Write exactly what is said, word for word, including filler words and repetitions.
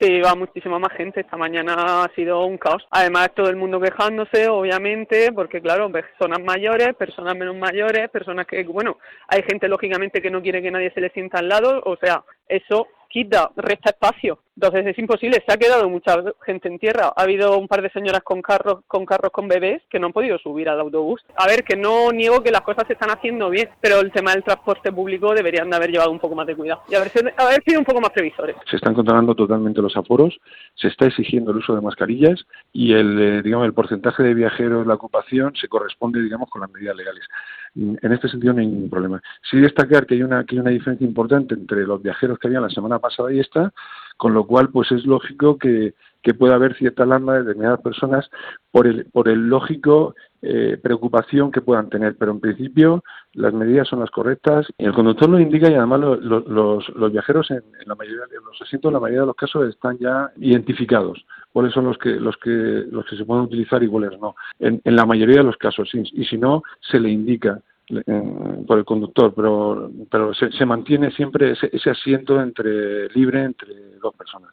Sí, va muchísima más gente. Esta mañana ha sido un caos. Además, todo el mundo quejándose, obviamente, porque claro, personas mayores, personas menos mayores, personas que, bueno, hay gente lógicamente que no quiere que nadie se le sienta al lado, o sea, eso quita, resta espacio. Entonces es imposible, se ha quedado mucha gente en tierra. Ha habido un par de señoras con carros con carros con bebés que no han podido subir al autobús. A ver, que no niego que las cosas se están haciendo bien, pero el tema del transporte público deberían de haber llevado un poco más de cuidado y haber, haber sido un poco más previsores. Se están controlando totalmente los aforos, se está exigiendo el uso de mascarillas y el, eh, digamos, el porcentaje de viajeros, la ocupación, se corresponde, digamos, con las medidas legales. En este sentido no hay ningún problema. Sí destacar que hay una, que hay una diferencia importante entre los viajeros que había la semana pasada y esta, con lo cual pues es lógico que, que pueda haber cierta alarma de determinadas personas por el, por el lógico eh, preocupación que puedan tener, pero en principio las medidas son las correctas y el conductor lo indica y además lo, lo, los, los viajeros en, en la mayoría de los asientos, en la mayoría de los casos están ya identificados cuáles son los que los que los que se pueden utilizar y cuáles no, en, en la mayoría de los casos, sí, y si no se le indica por el conductor, pero pero se, se mantiene siempre ese, ese asiento entre libre entre dos personas.